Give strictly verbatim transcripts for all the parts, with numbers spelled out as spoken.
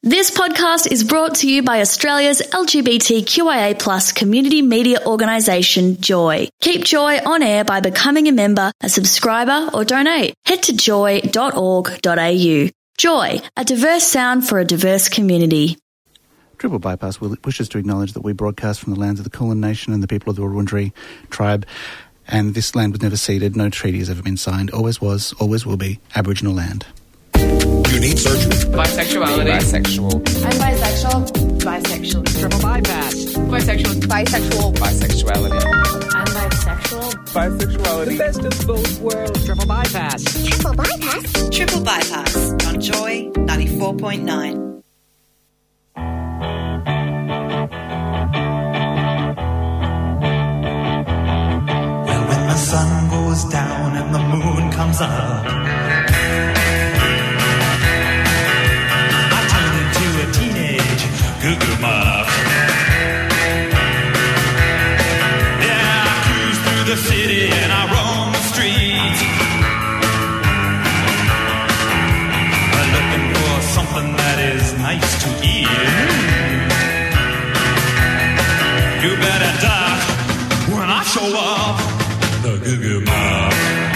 This podcast is brought to you by Australia's L G B T Q I A plus community media organisation, Joy. Keep Joy on air by becoming a member, a subscriber or donate. Head to joy dot org dot a u. Joy, a diverse sound for a diverse community. Triple Bypass wishes to acknowledge that we broadcast from the lands of the Kulin Nation and the people of the Wurundjeri tribe, and this land was never ceded, no treaty has ever been signed, always was, always will be Aboriginal land. You need surgery. Bisexuality. Bisexual. I'm bisexual. Bisexual. Triple bypass. Bisexual. Bisexual. Bisexuality. I'm bisexual. Bisexuality. The best of both worlds. Triple bypass. Triple bypass. Triple bypass on Joy ninety-four point nine. Well, when the sun goes down and the moon comes up, Goo-goo muff. Yeah, I cruise through the city and I roam the streets, looking for something that is nice to eat. You better duck when I show up, the Goo-goo muff.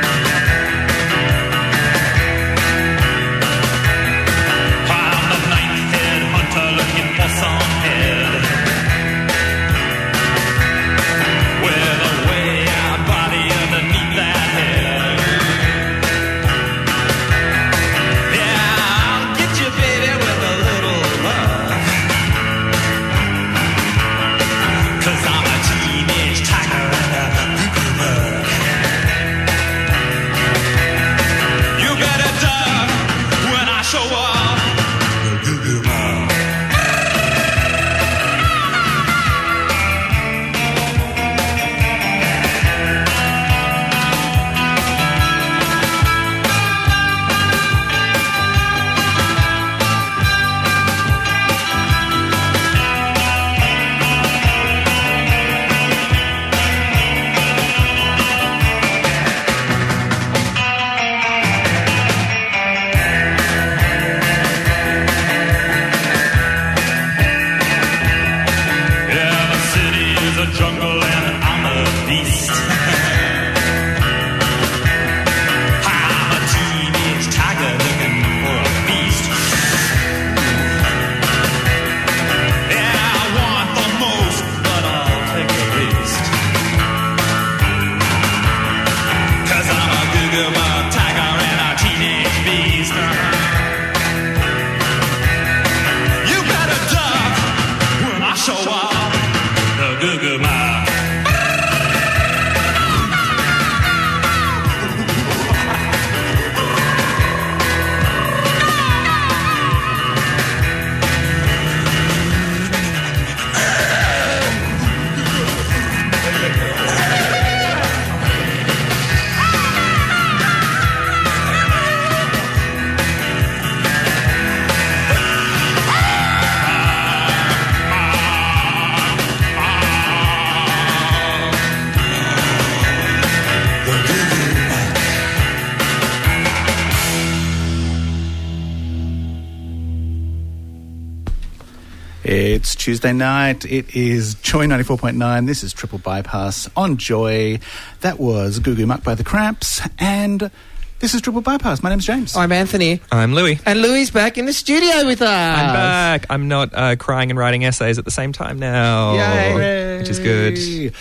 It's Tuesday night. It is Joy ninety-four point nine. This is Triple Bypass on Joy. That was Goo-Goo Muck by the Cramps. And this is Triple Bypass. My name's James. I'm Anthony. I'm Louis. And Louis back in the studio with us. I'm back. I'm not uh, crying and writing essays at the same time now. Yay. Which is good.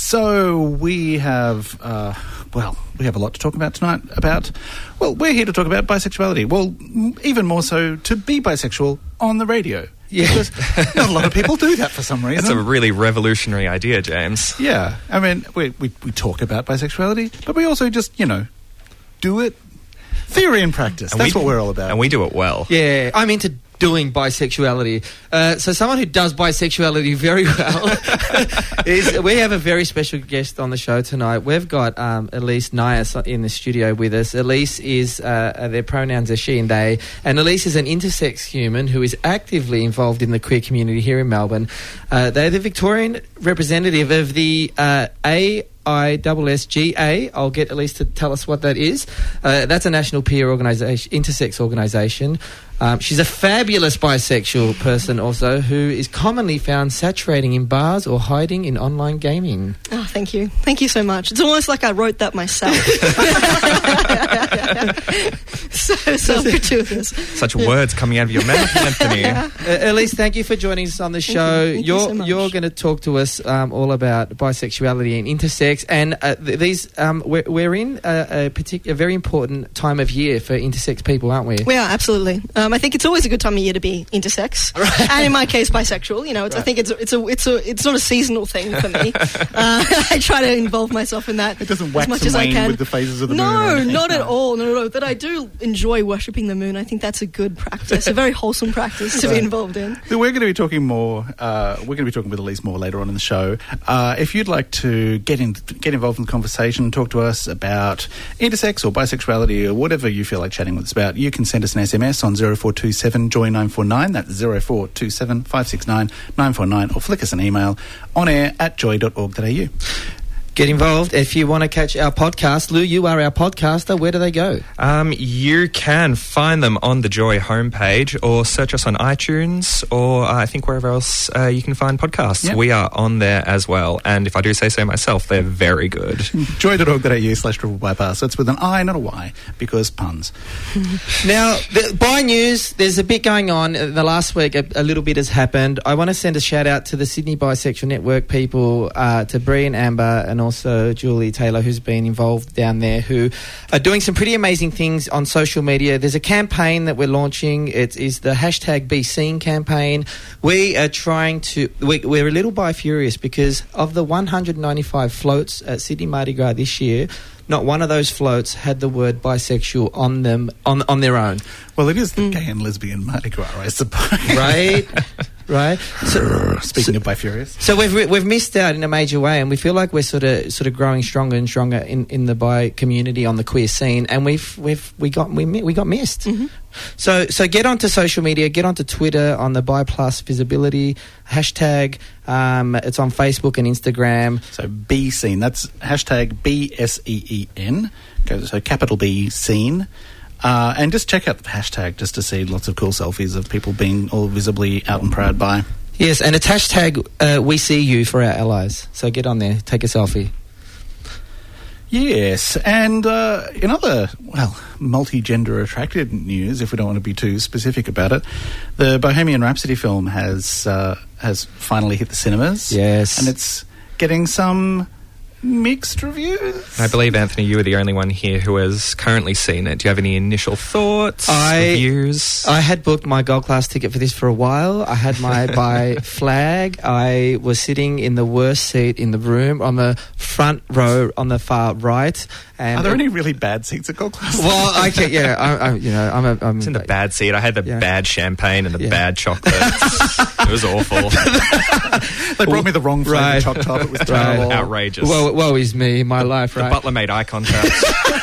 So we have, uh, well, we have a lot to talk about tonight about, well, we're here to talk about bisexuality. Well, even more so to be bisexual on the radio. Yeah. Because not a lot of people do that for some reason. That's a really revolutionary idea, James. Yeah. I mean, we, we, we talk about bisexuality, but we also just, you know, do it. Theory and practice. And That's we, what we're all about. And we do it well. Yeah. I'm into doing bisexuality. Uh, so someone who does bisexuality very well is, we have a very special guest on the show tonight. We've got um, Elise Nias in the studio with us. Elise is, uh, their pronouns are she and they, and Elise is an intersex human who is actively involved in the queer community here in Melbourne. Uh, they're the Victorian representative of the uh, A I S S G A. I'll get Elise to tell us what that is. Uh, that's a national peer organisation, intersex organisation. Um, she's a fabulous bisexual person also who is commonly found saturating in bars or hiding in online gaming. Oh, thank you. Thank you so much. It's almost like I wrote that myself. so self-gratuitous. Such words coming out of your mouth, Anthony. Uh, Elise, thank you for joining us on the Thank show. you. Thank you you're so much. you're going to talk to us um, all about bisexuality and intersex, and uh, th- these um, we're, we're in a, a, partic- a very important time of year for intersex people, aren't we? We are, absolutely. Um, I think it's always a good time of year to be intersex, right. And in my case, bisexual. You know, it's, right. I think it's a, it's a it's a it's not a seasonal thing for me. uh, I try to involve myself in that. It doesn't as wax much and as I wane can. with the phases of the no, moon. or anything. not at all. No, no, no. But I do enjoy worshipping the moon. I think that's a good practice, a very wholesome practice to be involved in. So we're going to be talking more. Uh, we're going to be talking with Elise more later on in the show. Uh, if you'd like to get in, get involved in the conversation, talk to us about intersex or bisexuality or whatever you feel like chatting with us about, you can send us an S M S on zero four two seven joy nine four nine. That's zero four two seven five six nine nine four nine, or flick us an email on air at joy dot org dot a u. Get involved. If you want to catch our podcast, Lou, you are our podcaster. Where do they go? Um, you can find them on the Joy homepage, or search us on iTunes, or uh, I think wherever else uh, you can find podcasts. Yep. We are on there as well, and if I do say so myself, they're very good. joy dot org dot a u slash triple bypass. So it's with an I, not a Y, because puns. Now, the, by news, there's a bit going on. Uh, The last week, a, a little bit has happened. I want to send a shout out to the Sydney Bisexual Network people, uh, to Bree and Amber, and also Julie Taylor, who's been involved down there, who are doing some pretty amazing things on social media. There's a campaign that we're launching. It is the hashtag Be Seen campaign. We are trying to... We, we're a little bi-furious because of the one hundred ninety-five floats at Sydney Mardi Gras this year, not one of those floats had the word bisexual on them on on their own. Well, it is the gay and lesbian Mardi Gras, I suppose. Right? Right. So, Speaking so, of bi-furious. So we've we've missed out in a major way, and we feel like we're sort of sort of growing stronger and stronger in, in the bi community on the queer scene, and we've we've we got we we got missed. Mm-hmm. So so get onto social media, get onto Twitter on the Bi Plus Visibility hashtag. Um, it's on Facebook and Instagram. So Be Seen. That's hashtag B S E E N. So capital B Seen. Uh, and just check out the hashtag just to see lots of cool selfies of people being all visibly out and proud by. Yes, and it's hashtag uh, We See You for our allies. So get on there, take a selfie. Yes, and uh, in other, well, multi-gender attracted news, if we don't want to be too specific about it, the Bohemian Rhapsody film has uh, has finally hit the cinemas. Yes. And it's getting some mixed reviews. I believe, Anthony, you are the only one here who has currently seen it. Do you have any initial thoughts, I, reviews? I had booked my gold class ticket for this for a while. I had my bi flag. I was sitting in the worst seat in the room on the front row on the far right. And Are there any really bad seats at gold class? Well, I can, yeah, I, I, you know, I'm a, I'm It's in the bad seat. I had the yeah. bad champagne and the Yeah. bad chocolates. It was awful. They brought me the wrong flavour Right. choc top. It was Right. terrible. Outrageous. Woe, woe is me, my life, The right? butler made eye contact.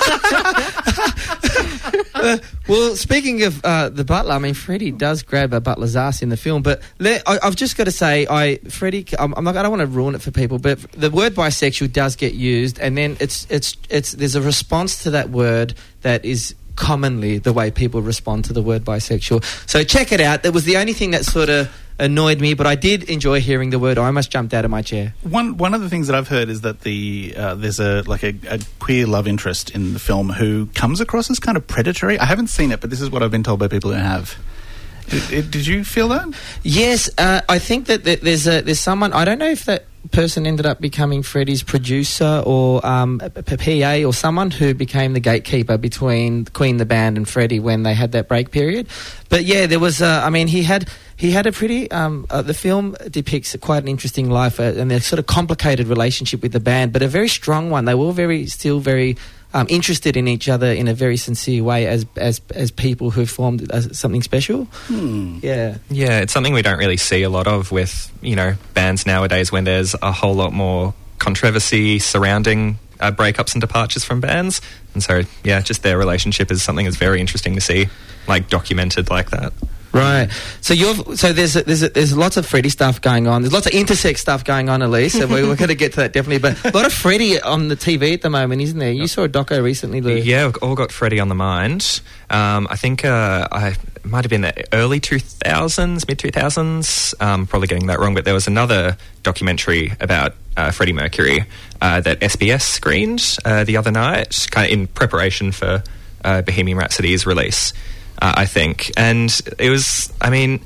Uh, well, speaking of uh, the butler, I mean, Freddie does grab a butler's ass in the film, but le- I, I've just got to say, I Freddie, I'm, I'm not, I don't want to ruin it for people, but the word bisexual does get used, and then it's it's it's there's a response to that word that is commonly the way people respond to the word bisexual. So check it out. That was the only thing that sort of annoyed me, but I did enjoy hearing the word. I almost jumped out of my chair. One one of the things that I've heard is that the uh, there's a like a, a queer love interest in the film who comes across as kind of predatory. I haven't seen it, but this is what I've been told by people who have. Did, did you feel that? Yes, uh, I think that th- there's a there's someone. I don't know if that person ended up becoming Freddie's producer or um, a, a P A or someone who became the gatekeeper between Queen the band and Freddie when they had that break period. But yeah, there was. Uh, I mean, he had he had a pretty. Um, uh, the film depicts quite an interesting life uh, and a sort of complicated relationship with the band, but a very strong one. They were very still very. Um, interested in each other in a very sincere way as as as people who formed uh, something special. Hmm. Yeah, Yeah, it's something we don't really see a lot of with, you know, bands nowadays when there's a whole lot more controversy surrounding uh, breakups and departures from bands. And so, yeah, just their relationship is something that's very interesting to see, like, documented like that. Right. So you're so there's there's there's lots of Freddie stuff going on. There's lots of intersex stuff going on, Elise. So we're, we're going to get to that definitely. But a lot of Freddie on the T V at the moment, isn't there? You saw a doco recently, Lou. Yeah, we've all got Freddie on the mind. Um, I think uh, I it might have been the early two thousands, mid two thousands. Um, probably getting that wrong, but there was another documentary about uh, Freddie Mercury uh, that S B S screened uh, the other night, kind of in preparation for uh, Bohemian Rhapsody's release. Uh, I think, and it was, I mean,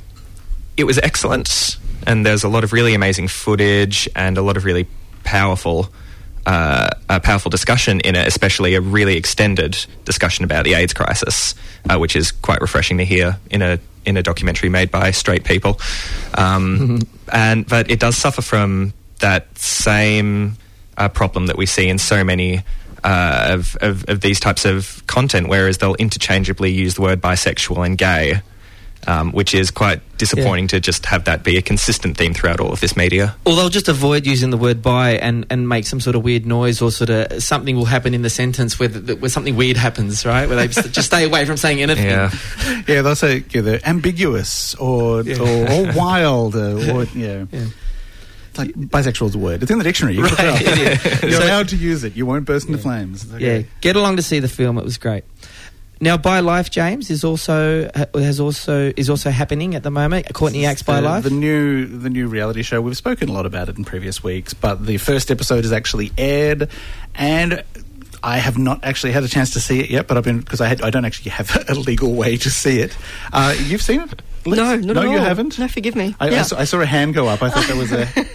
it was excellent, and there's a lot of really amazing footage and a lot of really powerful, uh, uh, powerful discussion in it, especially a really extended discussion about the AIDS crisis, uh, which is quite refreshing to hear in a in a documentary made by straight people. Um, mm-hmm. And but it does suffer from that same uh, problem that we see in so many. Uh, of, of, of these types of content, whereas they'll interchangeably use the word bisexual and gay, um, which is quite disappointing yeah. to just have that be a consistent theme throughout all of this media. Or they'll just avoid using the word bi and, and make some sort of weird noise, or sort of something will happen in the sentence where, the, where something weird happens, right? Where they just, just stay away from saying anything. Yeah, yeah they'll say yeah, they're ambiguous or, yeah. or, or wild or, or yeah. yeah. Like bisexual is a word. It's in the dictionary. You right. You're so, allowed to use it. You won't burst into yeah. flames. Okay. Yeah, get along to see the film. It was great. Now, By Life, James, is also has also is also happening at the moment. Courtney Axe By Life, the new the new reality show. We've spoken a lot about it in previous weeks, but the first episode is actually aired, and I have not actually had a chance to see it yet. But I've been because I had, I don't actually have a legal way to see it. Uh, you've seen it? Liz? No, not no, at all. you haven't? No, forgive me. I, yeah. I, saw, I saw a hand go up. I thought that was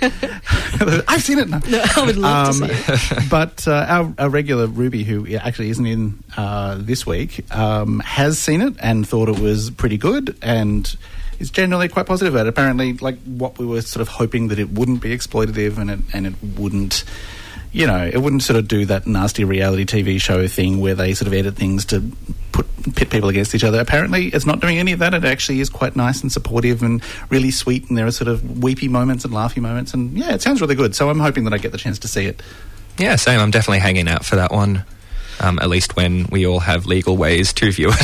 a... I've seen it now. No, I would love um, to see it. But uh, our, our regular Ruby, who actually isn't in uh, this week, um, has seen it and thought it was pretty good and is generally quite positive about it. Apparently, like what we were sort of hoping that it wouldn't be exploitative and it, and it wouldn't... You know, it wouldn't sort of do that nasty reality T V show thing where they sort of edit things to put pit people against each other. Apparently, it's not doing any of that. It actually is quite nice and supportive and really sweet, and there are sort of weepy moments and laughy moments. And, yeah, it sounds really good. So I'm hoping that I get the chance to see it. Yeah, same. I'm definitely hanging out for that one, um, at least when we all have legal ways to view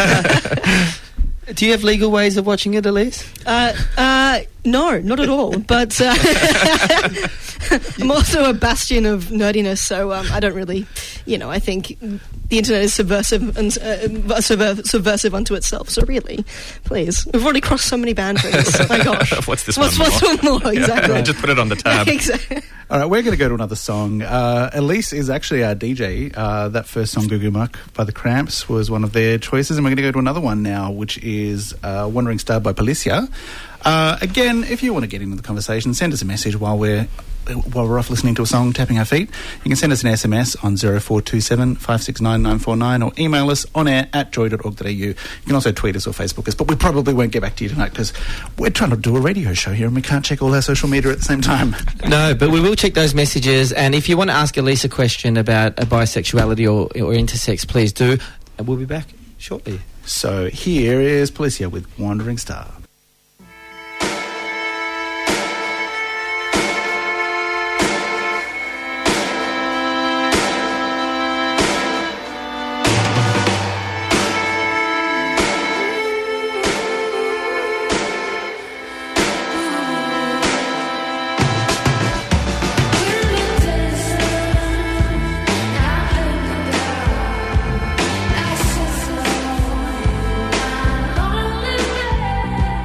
it. Do you have legal ways of watching it, Elise? Uh, uh, no, not at all. But uh, I'm also a bastion of nerdiness, so um, I don't really, you know, I think the internet is subversive and uh, subver- subversive unto itself. So really, please, we've already crossed so many boundaries. Oh my gosh, what's this what's, one what's more? one more? Exactly. Yeah, just put it on the tab. Exactly. All right, we're going to go to another song. Uh, Elise is actually our D J. Uh, that first song, Goo Goo Muck by the Cramps, was one of their choices, and we're going to go to another one now, which is uh, Wandering Star by Policia. Uh, again, if you want to get into the conversation, send us a message while we're while we're off listening to a song, tapping our feet. You can send us an S M S on zero four two seven, five six nine, nine four nine or email us on air at joy dot org dot a u. You can also tweet us or Facebook us, but we probably won't get back to you tonight because we're trying to do a radio show here and we can't check all our social media at the same time. No, but we will check those messages, and if you want to ask Elise a question about a bisexuality or, or intersex, please do, and we'll be back shortly. So here is Policia with Wandering Star. Access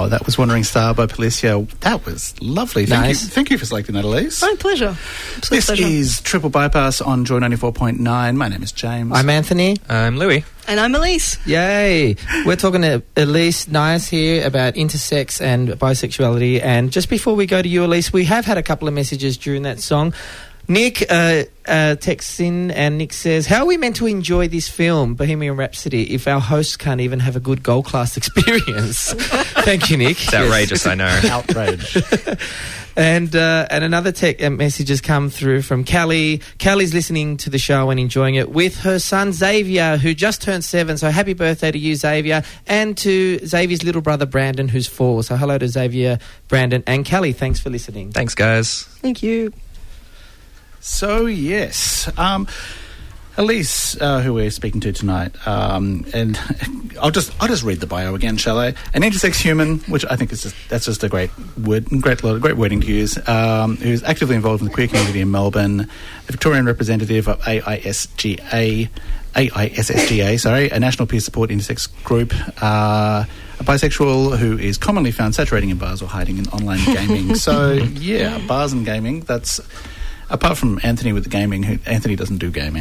Oh, that was Wandering Star by Policia. That was lovely. Thank Nice. you. Thank you for selecting that, Elise. My pleasure. Absolute This pleasure. is Triple Bypass on Joy ninety-four point nine. My name is James. I'm Anthony. I'm Louis. And I'm Elise. Yay! We're talking to Elise Nias here about intersex and bisexuality. And just before we go to you, Elise, we have had a couple of messages during that song. Nick uh, uh, texts in and Nick says, how are we meant to enjoy this film, Bohemian Rhapsody, if our hosts can't even have a good gold class experience? Thank you, Nick. It's outrageous, I know. Outrage. And uh, and another tech uh, message has come through from Callie. Callie's listening to the show and enjoying it with her son Xavier, who just turned seven. So happy birthday to you, Xavier, and to Xavier's little brother Brandon, who's four. So hello to Xavier, Brandon, and Callie. Thanks for listening. Thanks, guys. Thank you. So, yes. Um, Elise, uh, who we're speaking to tonight, um, and I'll just I'll just read the bio again, shall I? An intersex human, which I think is just, that's just a great word, great great wording to use. Um, who's actively involved in the queer community in Melbourne, the Victorian representative of A I S G A, A I S S G A, sorry, a national peer support intersex group. Uh, a bisexual who is commonly found saturating in bars or hiding in online gaming. So, yeah, bars and gaming. That's. Apart from Anthony with the gaming, who Anthony doesn't do gaming.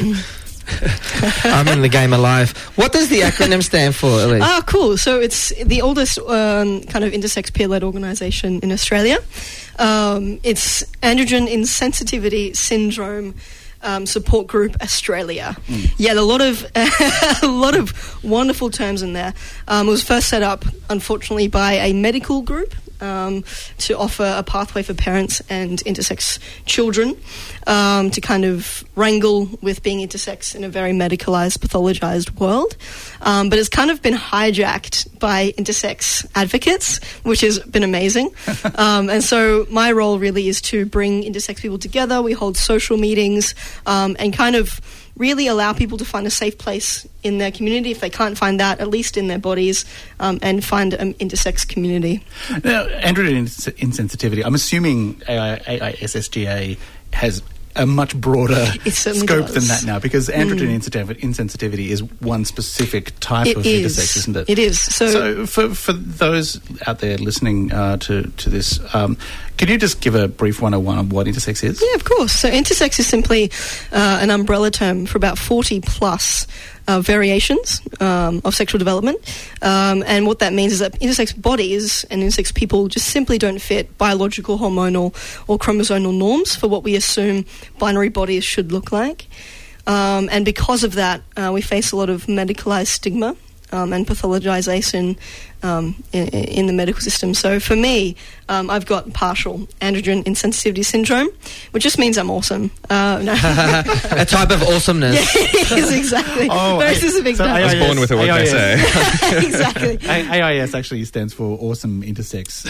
I'm in the game of life. What does the acronym stand for, Elise? Ah, cool. So it's the oldest um, kind of intersex peer-led organisation in Australia. Um, it's Androgen Insensitivity Syndrome um, Support Group Australia. Mm. Yeah, a lot of a lot of wonderful terms in there. Um, it was first set up, unfortunately, by a medical group. Um, to offer a pathway for parents and intersex children um, to kind of wrangle with being intersex in a very medicalised, pathologised world. Um, but it's kind of been hijacked by intersex advocates, which has been amazing. um, and so my role really is to bring intersex people together. We hold social meetings um, and kind of really allow people to find a safe place in their community. If they can't find that, at least in their bodies, um, and find an intersex community. Now, androgen insensitivity, I'm assuming A I S S G A has a much broader scope does. than that now, because androgen Mm. insensitivity is one specific type It of is. intersex, isn't it? It is. So, So for, for those out there listening uh, to, to this, um, can you just give a brief one oh one on what intersex is? yeah, of course. So intersex is simply uh, an umbrella term for about forty plus uh, variations um, of sexual development. Um, and what that means is that intersex bodies and intersex people just simply don't fit biological, hormonal or chromosomal norms for what we assume binary bodies should look like. Um, and because of that, uh, we face a lot of medicalised stigma um, and pathologization um, in, in the medical system. So for me, um, I've got partial androgen insensitivity syndrome, which just means I'm awesome. Uh, no. A type of awesomeness. Yeah, it is, exactly. Oh, Very I- specific. so term. I was born with a word A I S. they say. Exactly. A- AIS actually stands for Awesome Intersex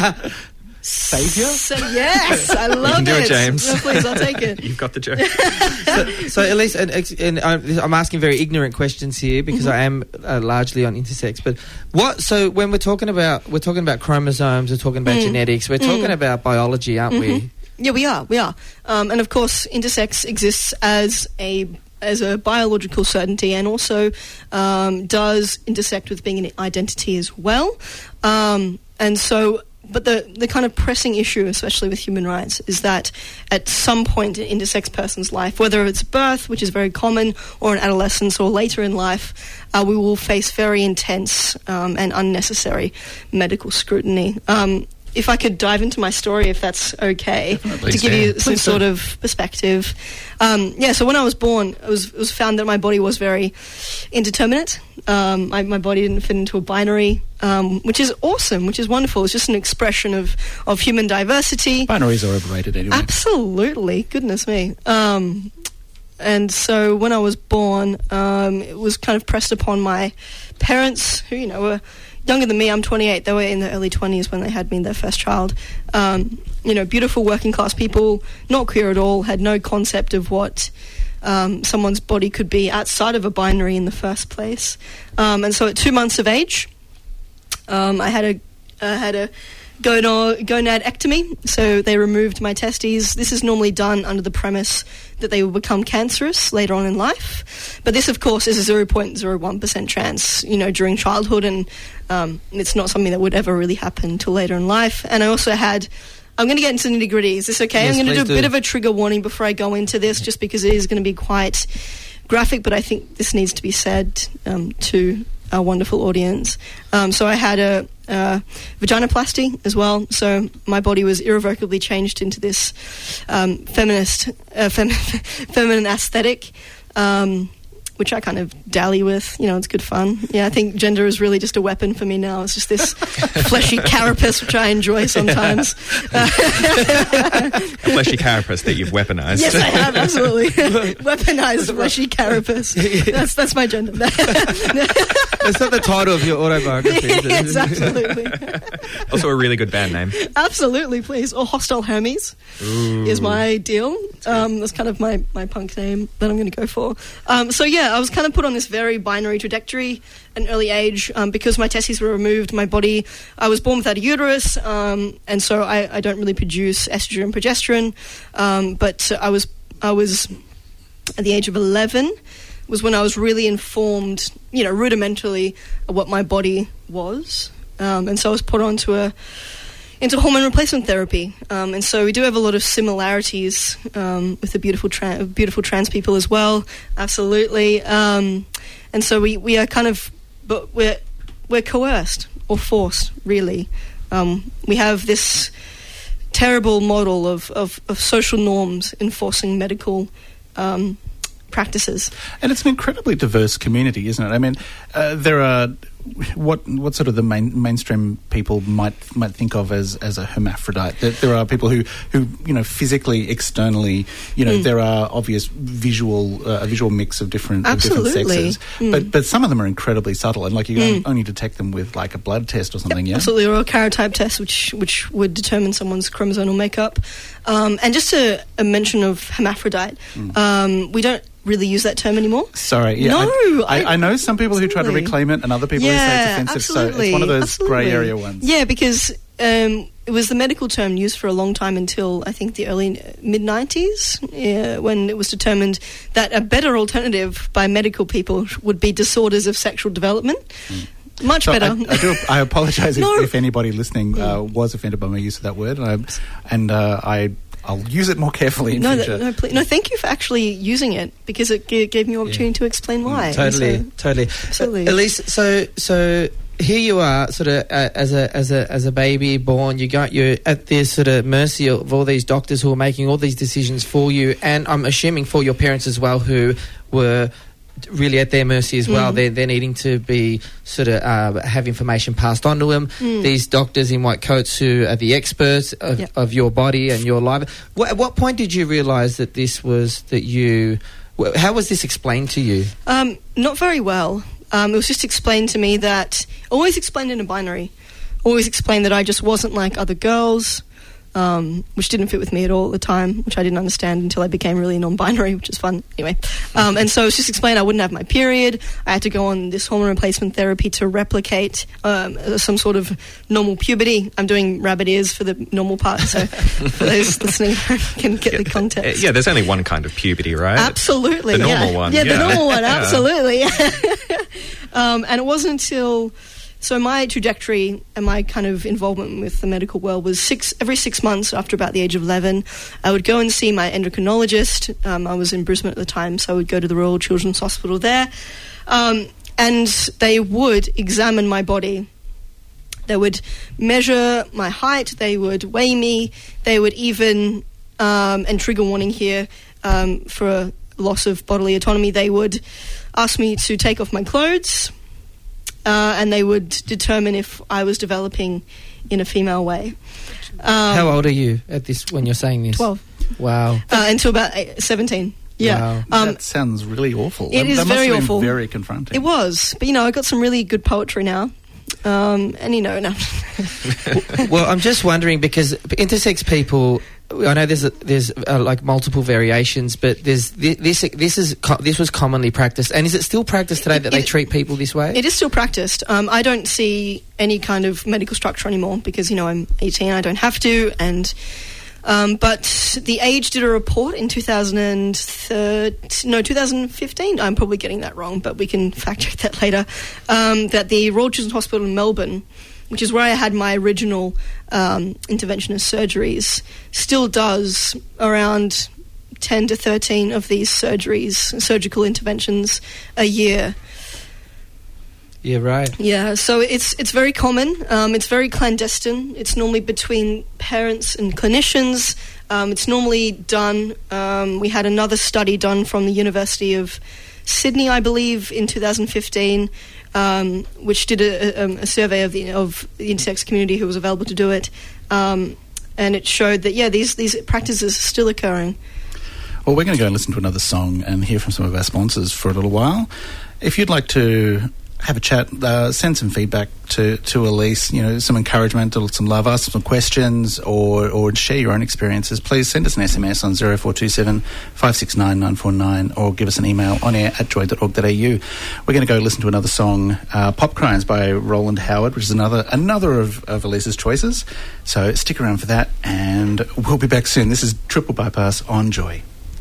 Saviour? So, yes, I love can do it, it. James. No, please, I'll take it. You've got the joke. So, so at least, and, and I'm I'm asking very ignorant questions here because Mm-hmm. I am uh, largely on intersex. But what? So when we're talking about we're talking about chromosomes, we're talking about Mm. genetics, we're talking Mm. about biology, aren't we? Yeah, we are. We are. Um, and of course, intersex exists as a as a biological certainty, and also um, does intersect with being an identity as well. Um, and so. But the, the kind of pressing issue, especially with human rights, is that at some point in an intersex person's life, whether it's birth, which is very common, or in adolescence or later in life, uh, we will face very intense um, and unnecessary medical scrutiny. Um, if I could dive into my story, if that's okay, Definitely. to give Please you do. some Please sort do. of perspective. Um, yeah, so when I was born, it was, it was found that my body was very indeterminate. Um, I, my body didn't fit into a binary, um, which is awesome, which is wonderful. It's just an expression of, of human diversity. Binaries are overrated anyway. Absolutely. Goodness me. Um, and so when I was born, um, it was kind of pressed upon my parents, who, you know, were younger than me. I'm twenty-eight. They were in their early twenties when they had me, their first child. Um, you know, beautiful working class people, not queer at all, had no concept of what um, someone's body could be outside of a binary in the first place. Um, and so at two months of age, um, I had a I had a gono- gonadectomy. So they removed my testes. This is normally done under the premise that they will become cancerous later on in life. But this, of course, is a zero point zero one percent chance, you know, during childhood, and um, it's not something that would ever really happen till later in life. And I also had... I'm going to get into the nitty-gritty. Is this okay? Yes, I'm going to do a please bit do. of a trigger warning before I go into this, just because it is going to be quite graphic, but I think this needs to be said um, to our wonderful audience. Um, so I had a, a vaginoplasty as well, so my body was irrevocably changed into this um, feminist, uh, fem- feminine aesthetic, um, which I kind of dally with. You know, it's good fun. Yeah, I think gender is really just a weapon for me now. It's just this fleshy carapace, which I enjoy sometimes. A fleshy carapace that you've weaponized. Yes, I have, absolutely. Weaponized fleshy carapace. That's that's my gender. That's not the title of your autobiography. Yes, absolutely. Also a really good band name. Absolutely, please. Or Hostile Hermes Ooh. is my deal. Um, that's kind of my, my punk name that I'm going to go for. Um, so, yeah, I was kind of put on this very binary trajectory at an early age um, because my testes were removed. My body, I was born without a uterus, um, and so I, I don't really produce estrogen and progesterone. Um, but I was I was at the age of eleven was when I was really informed, you know, rudimentarily of what my body was. Um, and so I was put onto a into hormone replacement therapy. Um, and so we do have a lot of similarities um, with the beautiful tra- beautiful trans people as well. Absolutely. Um, and so we, we are kind of, but we're we're coerced or forced, really. Um, we have this terrible model of, of, of social norms enforcing medical um, practices. And it's an incredibly diverse community, isn't it? I mean, uh, there are what what sort of the main, mainstream people might might think of as, as a hermaphrodite. There, there are people who, who you know physically, externally, you know, Mm. there are obvious visual uh, a visual mix of different of different Absolutely. sexes. Mm. But but some of them are incredibly subtle, and like you Mm. can only detect them with like a blood test or something. Yeah, Absolutely, or a karyotype test, which which would determine someone's chromosomal makeup. Um, and just a, a mention of hermaphrodite, Mm. um, we don't really use that term anymore. Sorry, yeah, No, I, I, I- I know some people who try to absolutely. reclaim it, and other people who say it's Yeah, offensive. absolutely. So it's one of those absolutely. grey area ones. Yeah, because um, it was the medical term used for a long time until I think the early mid nineties, yeah, when it was determined that a better alternative by medical people would be disorders of sexual development. Much So better. I, I do. I apologise No. if, if anybody listening uh, was offended by my use of that word, and I, and uh, I I'll use it more carefully in No, future. that, no, please, no, thank you for actually using it because it g- gave me an opportunity to explain why. Totally, And so- totally. Absolutely. At least, so so here you are, sort of uh, as a as a as a baby born. You got you're at the sort of mercy of all these doctors who are making all these decisions for you, and I'm assuming for your parents as well, who were really at their mercy as well. Mm. They're, they're needing to be sort of uh, have information passed on to them. Mm. These doctors in white coats who are the experts of, Yep. of your body and your life. What, at what point did you realise that this was that you? wh- How was this explained to you? Um, not very well. Um, it was just explained to me that, always explained in a binary, always explained that I just wasn't like other girls, um, which didn't fit with me at all at the time, which I didn't understand until I became really non-binary, which is fun. Anyway, um, and so it was just explained I wouldn't have my period. I had to go on this hormone replacement therapy to replicate um, some sort of normal puberty. I'm doing rabbit ears for the normal part, so for those listening can get the context. Yeah, there's only one kind of puberty, right? Absolutely. The yeah. normal one, Yeah, the yeah. normal one, Yeah. absolutely. um, and it wasn't until... So my trajectory and my kind of involvement with the medical world was six every six months after about the age of eleven, I would go and see my endocrinologist. Um, I was in Brisbane at the time, so I would go to the Royal Children's Hospital there. Um, and they would examine my body. They would measure my height, they would weigh me, they would even, um, and trigger warning here, um, for a loss of bodily autonomy, they would ask me to take off my clothes, uh, and they would determine if I was developing in a female way. Um, How old are you at this when you're saying this? twelve. Wow. Uh, until about eight, seventeen. Yeah. Wow. Um, that sounds really awful. it that, is that must very have been awful. Very confronting. It was. But, you know, I got some really good poetry now. Um, and, you know, no. Well, I'm just wondering because intersex people I know there's a, there's uh, like multiple variations, but there's this this, this is co- this was commonly practiced, and is it still practiced today that It- they treat people this way? It is still practiced. Um, I don't see any kind of medical structure anymore because, you know, I'm eighteen, I don't have to, and um, but The Age did a report in two thousand thirteen, no, two thousand fifteen, I'm probably getting that wrong, but we can fact check that later, um, that the Royal Children's Hospital in Melbourne, which is where I had my original um, interventionist surgeries, still does around ten to thirteen of these surgeries, surgical interventions a year. Yeah, right. Yeah, so it's it's very common. Um, it's very clandestine. It's normally between parents and clinicians. Um, it's normally done. Um, we had another study done from the University of Sydney, I believe, in two thousand fifteen, um, which did a, a, a survey of the of the intersex community who was available to do it, um, and it showed that yeah, these these practices are still occurring. Well, we're going to go and listen to another song and hear from some of our sponsors for a little while. If you'd like to have a chat, uh, send some feedback to, to Elise, you know, some encouragement, or some love, ask some questions, or, or share your own experiences, please send us an S M S on zero four two seven, five six nine, nine four nine, or give us an email on air at joy dot org dot a u. We're going to go listen to another song, uh, Pop Crimes by Roland Howard, which is another another of, of Elise's choices. So stick around for that, and we'll be back soon. This is Triple Bypass on Joy.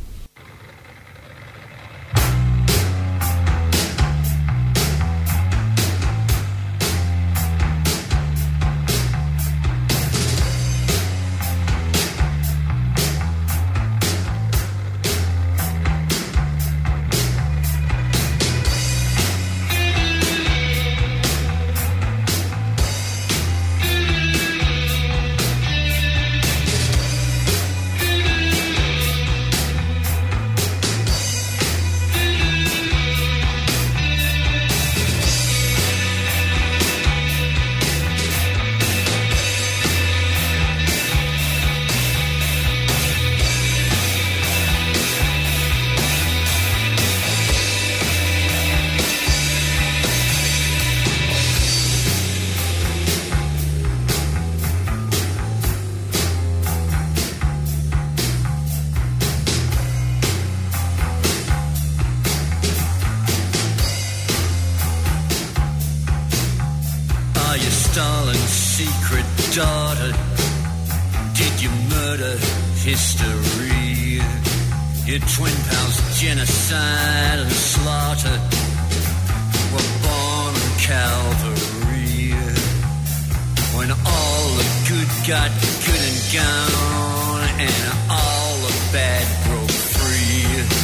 Daughter, did you murder history? Your twin pals, genocide and slaughter, were born on Calvary. When all the good got good and gone, and all the bad broke free.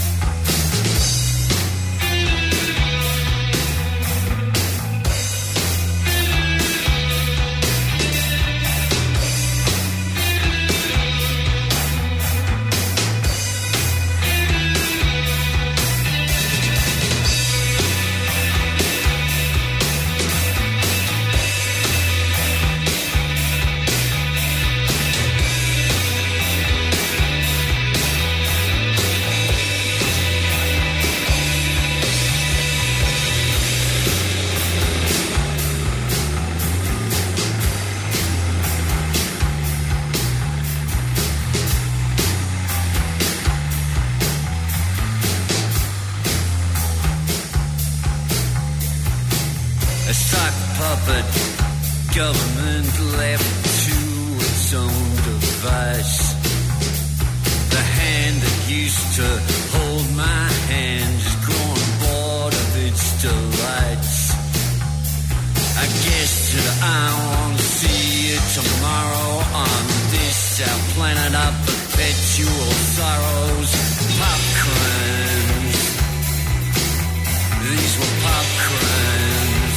A sock puppet government left to its own device. The hand that used to hold my hand is growing bored of its delights. I guess that I want to see it tomorrow on this our planet of perpetual sorrows. Pop crimes. These were pop crimes.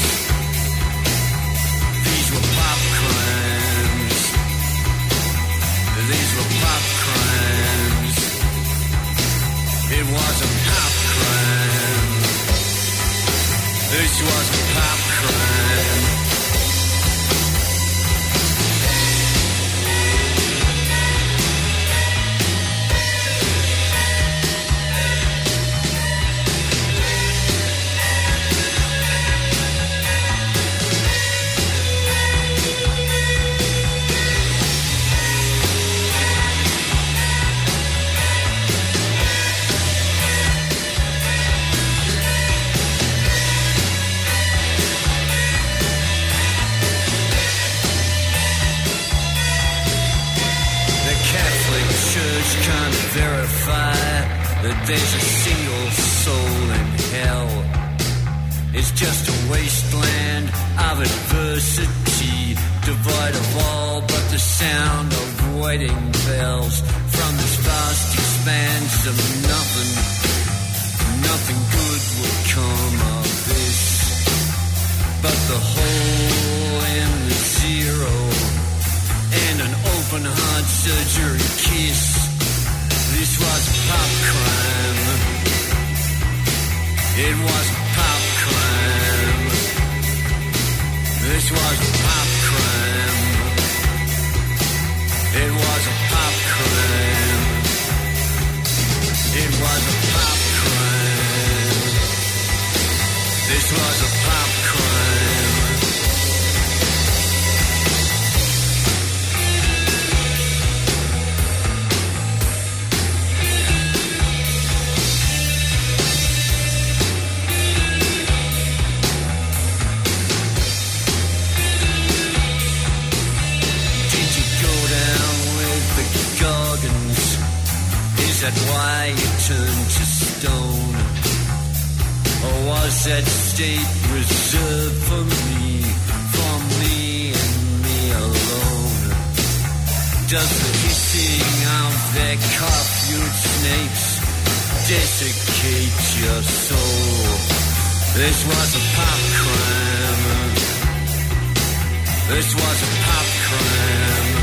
Pop crimes. These were pop crimes. It was a pop crime. This was a pop crime. verify that there's a single soul in hell. It's just a wasteland of adversity, devoid of all but the sound of waiting bells. From this vast expanse of nothing, nothing good will come of this, but the hole in the zero and an open heart surgery kiss. This was a pop crime. It was a pop crime. This was a pop crime. It was a pop crime. It was a pop crime. This was a pop crime. Is that why you turned to stone? Or was that state reserved for me, for me and me alone? Does the hissing of their carpute snakes desiccate your soul? This was a pop crime. This was a pop crime.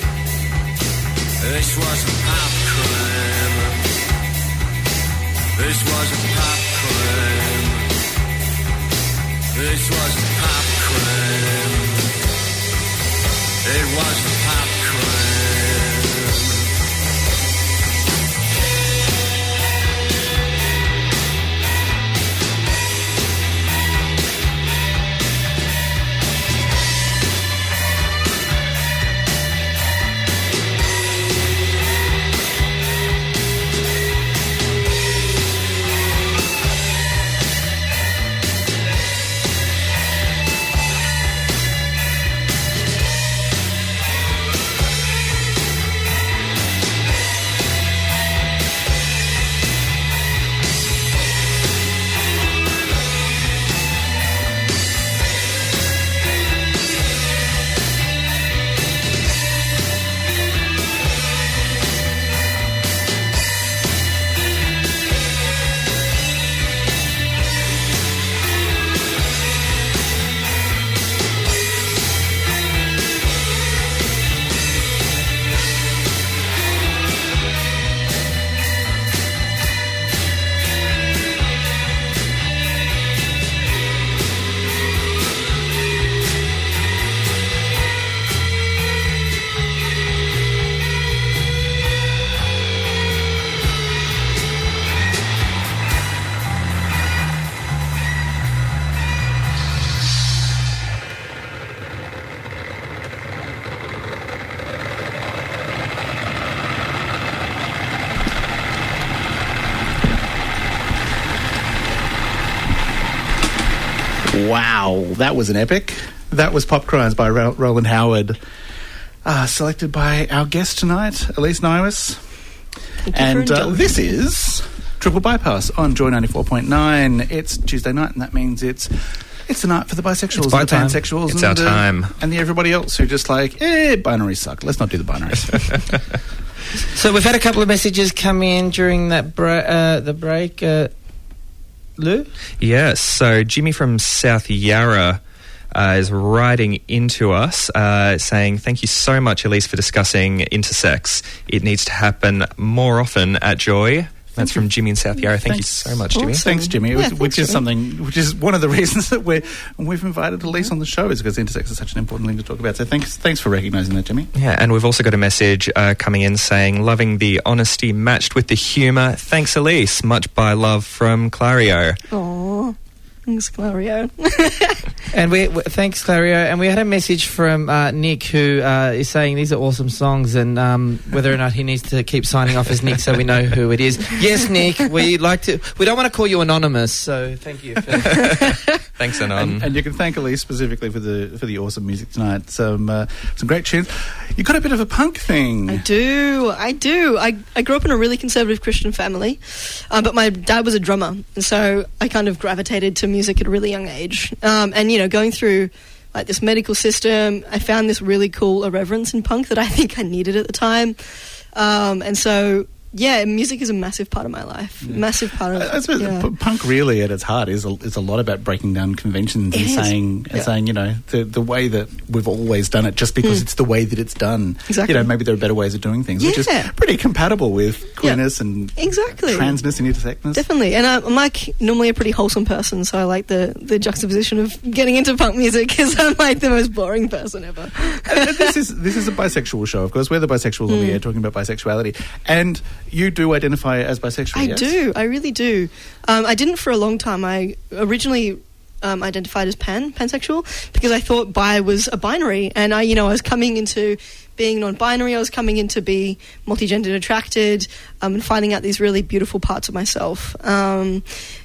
This was a pop crime. This was a pop crime. This was a pop crime. It was a pop crime. Wow, that was an epic. That was Pop Crimes by Ro- Roland Howard, uh, selected by our guest tonight, Elise Niwas. And uh, this is Triple Bypass on Joy ninety-four point nine. It's Tuesday night, and that means it's it's the night for the bisexuals it's and the time. pansexuals. It's and, our uh, time. And the everybody else who just like, eh, binaries suck. Let's not do the binaries. So we've had a couple of messages come in during that bra- uh, the break. Uh, Lou? Yes, so Jimmy from South Yarra uh, is writing into us uh, saying, thank you so much, Elise, for discussing intersex. It needs to happen more often at Joy. That's from Jimmy in South Yarra. Thank Thanks. you so much, Jimmy. Awesome. Thanks, Jimmy. Yeah, which, thanks, which is Jimmy. something, which is one of the reasons that we're we've invited Elise on the show, is because intersex is such an important thing to talk about. So thanks, thanks for recognising that, Jimmy. Yeah, and we've also got a message uh, coming in saying, loving the honesty matched with the humour. Thanks, Elise. Much by love from Clario. Aww. Thanks, Clario. And we w- thanks, Clario. And we had a message from uh, Nick, who uh, is saying these are awesome songs, and um, whether or not he needs to keep signing off as Nick, so we know who it is. Yes, Nick. We like to. We don't want to call you anonymous, so thank you. For Thanks, Anon. And, and you can thank Elise specifically for the for the awesome music tonight. Some uh, some great tunes. You got a bit of a punk thing. I do. I do. I, I grew up in a really conservative Christian family, uh, but my dad was a drummer, and so I kind of gravitated to music at a really young age. Um, and, you know, going through like this medical system, I found this really cool irreverence in punk that I think I needed at the time. Um, and so... Yeah, music is a massive part of my life. Yeah. Massive part of. I suppose yeah. p- punk really, at its heart, is a, is a lot about breaking down conventions it and is. saying, yeah. and saying, you know, the the way that we've always done it, just because mm. it's the way that it's done. Exactly. You know, maybe there are better ways of doing things, yeah. which is pretty compatible with queerness yeah. and exactly transness and intersectness. Definitely, and I'm like normally a pretty wholesome person, so I like the the juxtaposition of getting into punk music because I'm like the most boring person ever. And this is this is a bisexual show, of course. We're the bisexuals mm. on the air talking about bisexuality, and you do identify as bisexual. I yes? do. I really do. Um, I didn't for a long time. I originally um, identified as pan, pansexual, because I thought bi was a binary, and I, you know, I was coming into being non-binary. I was coming into be multi-gendered attracted, um, and finding out these really beautiful parts of myself. Um,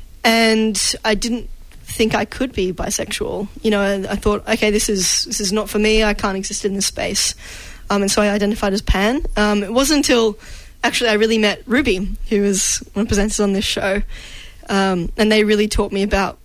and I didn't think I could be bisexual. You know, I, I thought, okay, this is this is not for me. I can't exist in this space, um, and so I identified as pan. Um, it wasn't until Actually, I really met Ruby, who was one of the presenters on this show, um, and they really taught me about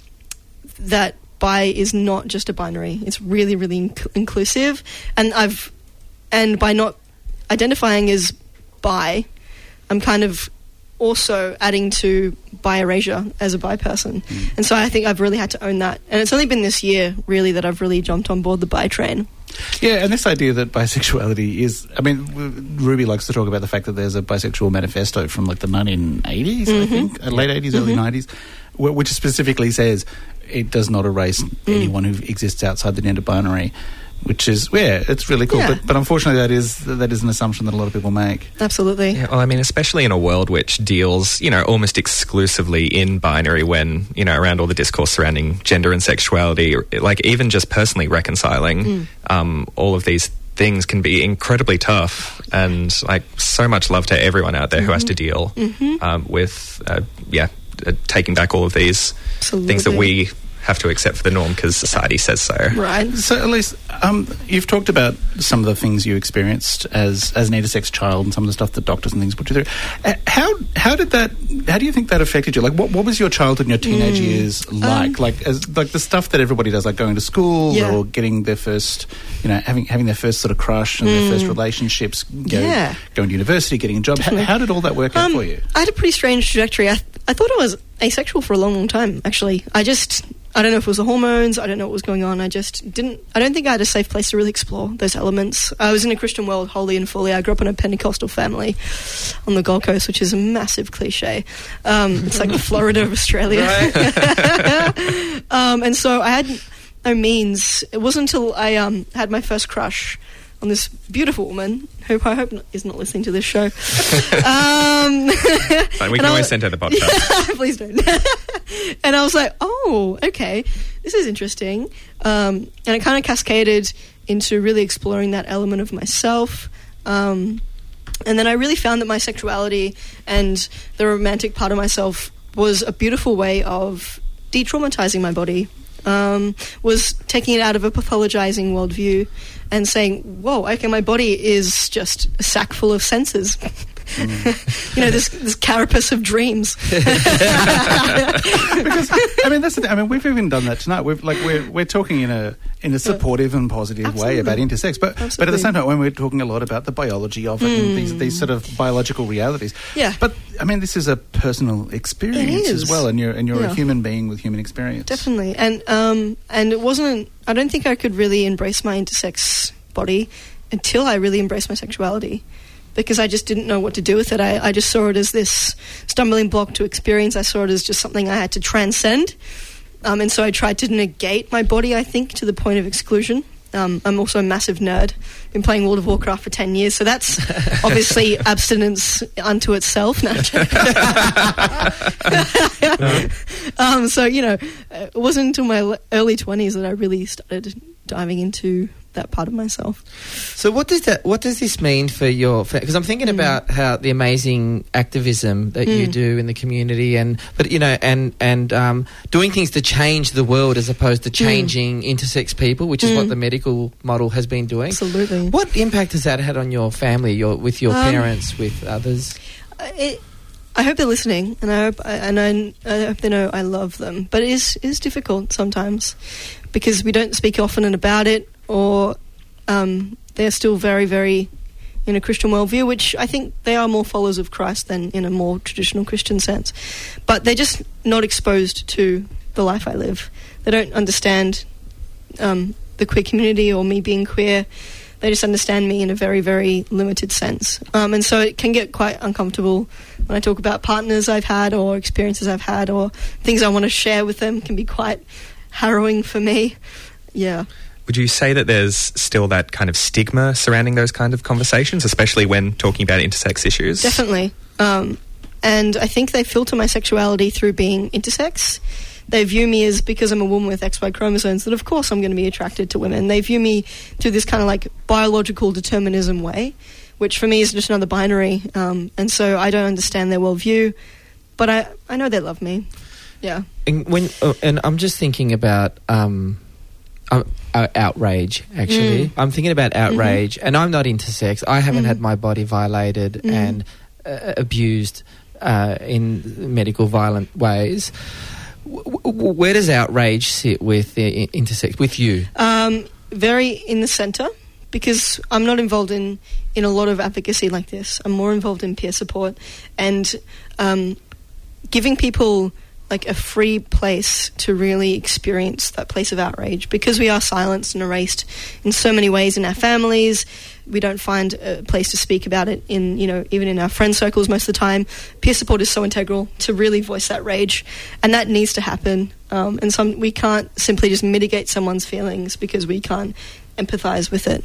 that bi is not just a binary. It's really, really inc- inclusive, and I've and by not identifying as bi, I'm kind of also adding to bi-erasure as a bi person, mm. and so I think I've really had to own that. And it's only been this year, really, that I've really jumped on board the bi train. Yeah, and this idea that bisexuality is... I mean, Ruby likes to talk about the fact that there's a bisexual manifesto from, like, the nineteen eighties, mm-hmm. I think, uh, late eighties, mm-hmm. early nineties, wh- which specifically says it does not erase mm. anyone who exists outside the gender binary, which is, yeah, it's really cool. Yeah. But, but unfortunately, that is that is an assumption that a lot of people make. Absolutely. Yeah, well, I mean, especially in a world which deals, you know, almost exclusively in binary when, you know, around all the discourse surrounding gender and sexuality, like even just personally reconciling mm. um, all of these things can be incredibly tough. And, like, so much love to everyone out there mm-hmm. who has to deal mm-hmm. um, with, uh, yeah, uh, taking back all of these Absolutely. things that we have to accept for the norm because society says so. Right. So, Elise, um, you've talked about some of the things you experienced as as an intersex child and some of the stuff that doctors and things put you through. Uh, how how did that? How do you think that affected you? Like, what what was your childhood and your teenage mm. years like? Um, like, as like the stuff that everybody does, like going to school yeah. or getting their first, you know, having having their first sort of crush and mm. their first relationships. Go, yeah. Going to university, getting a job. How, how did all that work out um, for you? I had a pretty strange trajectory. I I thought I was asexual for a long, long time. Actually, I just. I don't know if it was the hormones, I don't know what was going on, I just didn't, I don't think I had a safe place to really explore those elements. I was in a Christian world wholly and fully. I grew up in a Pentecostal family on the Gold Coast, which is a massive cliche. Um, it's like the Florida of Australia. um, and so I had no means. It wasn't until I um, had my first crush on this beautiful woman, who I hope not, is not listening to this show. um, Fine, we can always was, send her the podcast. Yeah, please don't. And I was like, oh, okay, this is interesting. Um, and it kind of cascaded into really exploring that element of myself. Um, and then I really found that my sexuality and the romantic part of myself was a beautiful way of de-traumatizing my body. Um, was taking it out of a pathologizing worldview and saying, whoa, okay, my body is just a sack full of senses. Mm. You know, this this carapace of dreams. Because I mean, that's the thing. I mean, we've even done that tonight. We've like we're we're talking in a in a supportive and positive Absolutely. way about intersex, but Absolutely. but at the same time, when we're talking a lot about the biology of it mm. and these these sort of biological realities. Yeah. But I mean, this is a personal experience as well, and you're and you're yeah. a human being with human experience. Definitely, and um and it wasn't. I don't think I could really embrace my intersex body until I really embraced my sexuality. Because I just didn't know what to do with it. I, I just saw it as this stumbling block to experience. I saw it as just something I had to transcend. Um, and so I tried to negate my body, I think, to the point of exclusion. Um, I'm also a massive nerd. Been playing World of Warcraft for ten years, so that's obviously abstinence unto itself. No, um, so, you know, it wasn't until my early twenties that I really started diving into that part of myself. So what does that? What does this mean for your? Because I'm thinking mm. about how the amazing activism that mm. you do in the community, and but you know, and and um, doing things to change the world as opposed to changing mm. intersex people, which is mm. what the medical model has been doing. Absolutely. What impact has that had on your family, your with your um, parents, with others? It, I hope they're listening, and I hope and I, I hope they know I love them. But it is it is difficult sometimes because we don't speak often and about it. Or um, they're still very, very in a Christian worldview, which I think they are more followers of Christ than in a more traditional Christian sense. But they're just not exposed to the life I live. They don't understand um, the queer community or me being queer. They just understand me in a very, very limited sense. Um, and so it can get quite uncomfortable when I talk about partners I've had or experiences I've had or things I want to share with them. Can be quite harrowing for me. Yeah. Would you say that there's still that kind of stigma surrounding those kind of conversations, especially when talking about intersex issues? Definitely. Um, and I think they filter my sexuality through being intersex. They view me as, because I'm a woman with X Y chromosomes, that of course I'm going to be attracted to women. They view me through this kind of like biological determinism way, which for me is just another binary. Um, and so I don't understand their worldview, but I, I know they love me. Yeah. And, when, uh, and I'm just thinking about... Um, Uh, uh, outrage, actually. Mm. I'm thinking about outrage, mm-hmm. and I'm not intersex. I haven't mm. had my body violated mm. and uh, abused uh, in medical violent ways. W- w- where does outrage sit with the intersex, with you? Um, very in the centre, because I'm not involved in, in a lot of advocacy like this. I'm more involved in peer support and um, giving people... like a free place to really experience that place of outrage, because we are silenced and erased in so many ways in our families. We don't find a place to speak about it in, you know, even in our friend circles most of the time. Peer support is so integral to really voice that rage, and that needs to happen. Um, and some we can't simply just mitigate someone's feelings because we can't empathise with it.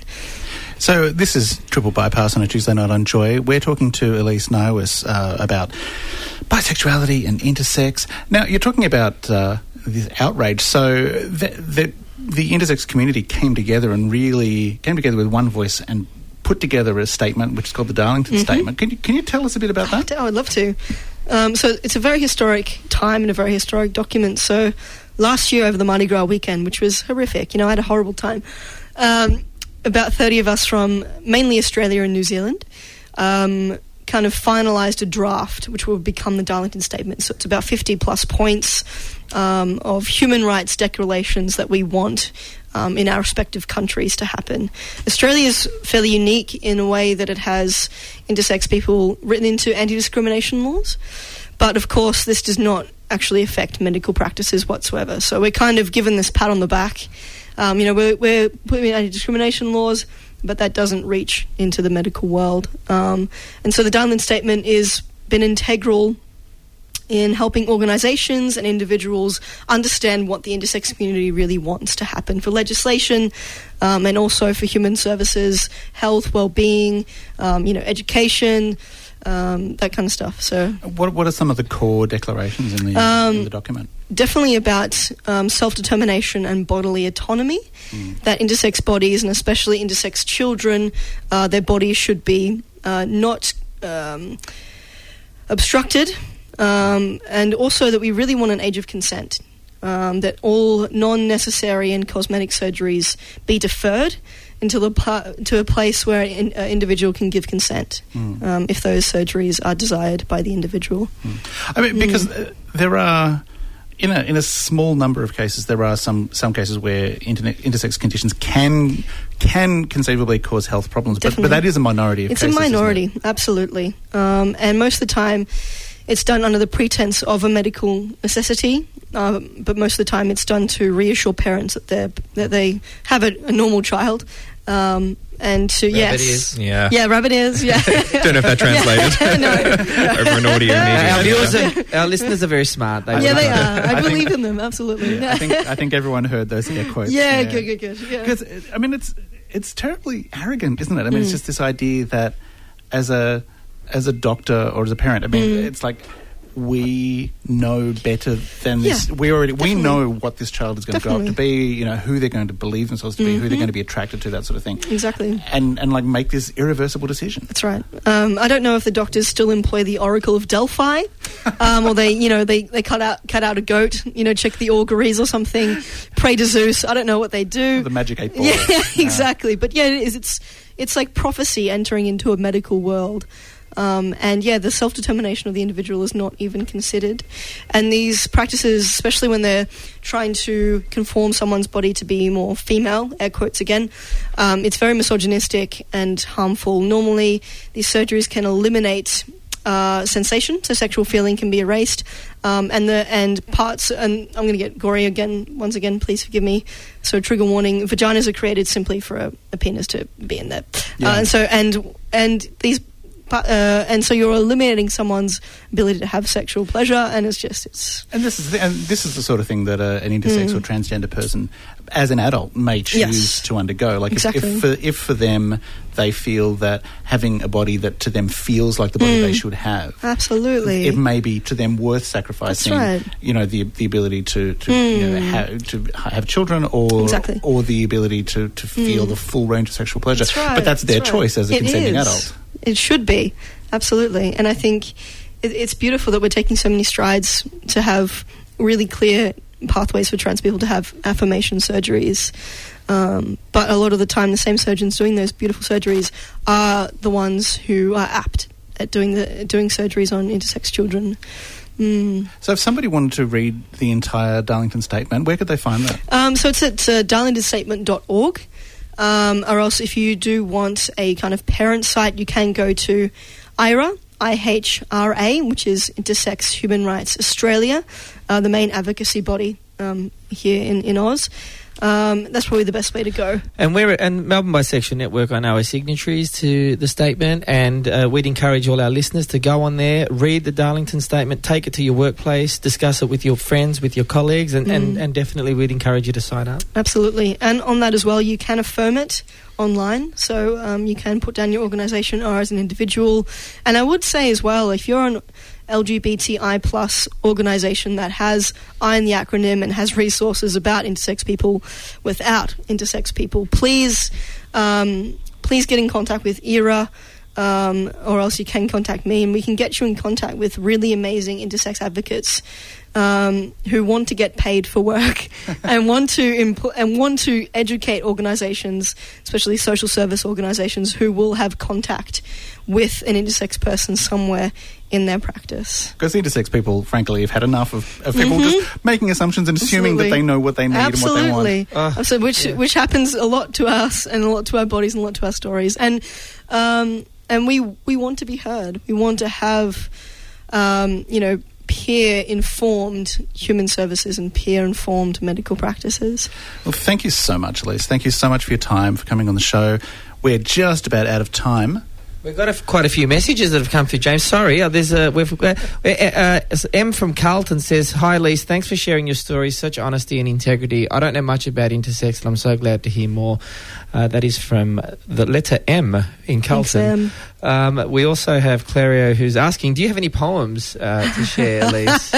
So this is Triple Bypass on a Tuesday night on Joy. We're talking to Elise Naiwis uh, about bisexuality and intersex. Now, you're talking about uh, this outrage. So the, the, the intersex community came together and really came together with one voice and put together a statement, which is called the Darlington mm-hmm. Statement. Can you, can you tell us a bit about that? I would love to. Um, so it's a very historic time and a very historic document. So last year over the Mardi Gras weekend, which was horrific, you know, I had a horrible time. Um, about thirty of us from mainly Australia and New Zealand um, kind of finalised a draft which will become the Darlington Statement. So it's about fifty plus points um, of human rights declarations that we want um, in our respective countries to happen. Australia is fairly unique in a way that it has intersex people written into anti-discrimination laws. But of course this does not actually affect medical practices whatsoever. So we're kind of given this pat on the back. Um, you know, we're, we're putting in anti-discrimination laws, but that doesn't reach into the medical world. Um, and so the Darlington Statement has been integral in helping organisations and individuals understand what the intersex community really wants to happen for legislation um, and also for human services, health, well-being, um, you know, education, um, that kind of stuff. So, what what are some of the core declarations in the, um, in the document? Definitely about um, self-determination and bodily autonomy, mm. that intersex bodies, and especially intersex children, uh, their bodies should be uh, not um, obstructed, um, and also that we really want an age of consent, um, that all non-necessary and cosmetic surgeries be deferred until a, pla- to a place where an in, uh, individual can give consent mm. um, if those surgeries are desired by the individual. Mm. I mean, because mm. uh, there are... In a in a small number of cases, there are some, some cases where internet, intersex conditions can can conceivably cause health problems, but, but that is a minority of it's cases. It's a minority, isn't it? Absolutely. Um, and most of the time, it's done under the pretense of a medical necessity, uh, but most of the time it's done to reassure parents that they that they have a, a normal child. Um, and to Rabbit yes, ears. Yeah. yeah, rabbit ears, yeah. Don't know if that translated no, over an audio medium. Our viewers, are, our listeners are very smart. They yeah, will they know. are. I, I think- believe in them absolutely. Yeah, I think I think everyone heard those air quotes. Yeah, good, good, good. Yeah. Because I mean, it's it's terribly arrogant, isn't it? I mean, it's Mm. just this idea that as a as a doctor or as a parent, I mean, Mm. it's like we know better than this. Yeah, we already definitely. we know what this child is going to grow up to Definitely. be. You know, who they're going to believe themselves to be, who they're Mhm. going to be attracted to, that sort of thing. Exactly. And and like make this irreversible decision. That's right. Um, I don't know if the doctors still employ the Oracle of Delphi, um, or they, you know, they, they cut out cut out a goat, you know, check the auguries or something, pray to Zeus. I don't know what they do. The magic eight ball. Yeah, exactly. But yeah, it is. It's it's like prophecy entering into a medical world. Um, and yeah, the self-determination of the individual is not even considered. And these practices, especially when they're trying to conform someone's body to be more female, air quotes again, um, it's very misogynistic and harmful. Normally, these surgeries can eliminate uh, sensation, so sexual feeling can be erased, um, and the and parts. And I'm going to get gory again. Once again, please forgive me. So, trigger warning: vaginas are created simply for a, a penis to be in there, Yeah. uh, and so and and these. But, uh, and so you're eliminating someone's ability to have sexual pleasure, and it's just it's. And this is the, and this is the sort of thing that uh, an intersex Mm. or transgender person, as an adult, may choose Yes. to undergo. Like Exactly. if, if, for, if for them they feel that having a body that to them feels like the body Mm. they should have, Absolutely. it may be to them worth sacrificing. That's right. You know, the the ability to to, you know, Mm. ha- to have children, or Exactly. or the ability to, to feel Mm. the full range of sexual pleasure. That's right. But that's their That's right. choice as a It consenting is. adult. It should be, absolutely. And I think it, it's beautiful that we're taking so many strides to have really clear pathways for trans people to have affirmation surgeries. Um, but a lot of the time, the same surgeons doing those beautiful surgeries are the ones who are apt at doing the doing surgeries on intersex children. Mm. So if somebody wanted to read the entire Darlington Statement, where could they find that? Um, so it's at uh, darlington statement dot org. Um, or else if you do want a kind of parent site, you can go to I R A, I H R A, which is Intersex Human Rights Australia, uh, the main advocacy body um, here in, in Oz. Um, that's probably the best way to go. And we're and Melbourne Bisexual Network, I know, are signatories to the statement, and uh, we'd encourage all our listeners to go on there, read the Darlington Statement, take it to your workplace, discuss it with your friends, with your colleagues, and, Mm. and, and definitely we'd encourage you to sign up. Absolutely. And on that as well, you can affirm it online. So um, you can put down your organisation or as an individual. And I would say as well, if you're an L G B T I plus organisation that has I in the acronym and has resources about intersex people without intersex people, please um, please get in contact with I R A. Um, or else you can contact me, and we can get you in contact with really amazing intersex advocates um, who want to get paid for work and want to impl- and want to educate organisations, especially social service organisations, who will have contact with an intersex person somewhere in their practice. Because the intersex people, frankly, have had enough of, of people Mhm. just making assumptions and assuming Absolutely. that they know what they need Absolutely. and what they want. Absolutely. which which happens a lot to us and a lot to our bodies and a lot to our stories. And um, and we we want to be heard. We want to have um, you know peer informed human services and peer informed medical practices. Well, thank you so much, Elise. Thank you so much for your time, for coming on the show. We're just about out of time. We've got a, quite a few messages that have come through, James. Sorry, uh, there's a we've uh, uh, uh, M from Carlton says, "Hi, Lise. Thanks for sharing your story. Such honesty and integrity. I don't know much about intersex, and I'm so glad to hear more." Uh, that is from the letter M in Carlton. Um, we also have Clario who's asking, "Do you have any poems uh, to share, Lise?"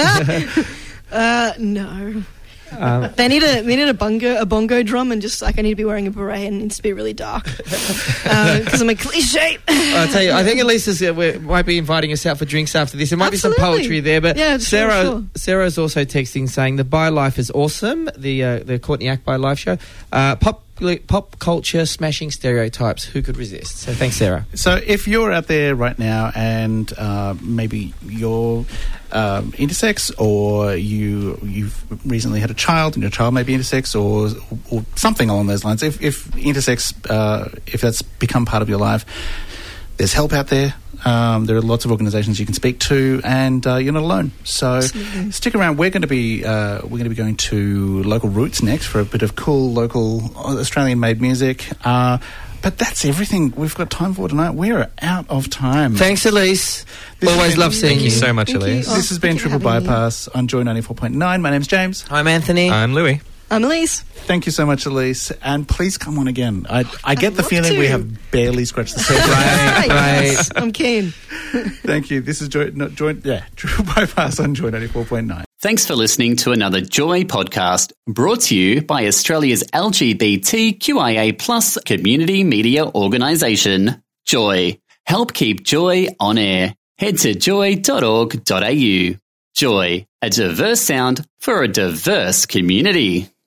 uh, no. Um, they need a they need a bongo a bongo drum, and just like I need to be wearing a beret and it needs to be really dark because uh, I'm a cliche. I'll tell you, I think Elisa's uh, we might be inviting us out for drinks after this. There might Absolutely. be some poetry there, but Yeah, sure, Sarah sure. Sarah's also texting saying the Bi Life is awesome. The uh, the Courtney Act Bi Life show, uh, pop pop culture smashing stereotypes. Who could resist? So thanks, Sarah. So if you're out there right now and uh, maybe you're um, intersex, or you you've recently had a child and your child may be intersex, or or something along those lines, if if intersex uh, if that's become part of your life, there's help out there. Um, there are lots of organisations you can speak to, and uh, you're not alone. So Absolutely. stick around. We're going to be uh, we're going to be going to Local Roots next for a bit of cool local Australian-made music. Uh, but that's everything we've got time for tonight. We're out of time. Thanks, Elise. This Always has been- love seeing Thank you so much, Thank you. Elise. Oh, This has been thank you for Triple having me. Bypass on Joy ninety-four point nine. My name's James. I'm Anthony. I'm Louis. I'm Elise. Thank you so much, Elise. And please come on again. I, I get the love feeling to. we have barely scratched the surface. Right, Yes, I'm keen. Thank you. This is Joy, no, Joy, yeah, Triple Bypass on Joy ninety-four point nine. Thanks for listening to another Joy podcast brought to you by Australia's L G B T Q I A plus community media organisation, Joy. Help keep Joy on air. Head to joy dot org dot a u. Joy, a diverse sound for a diverse community.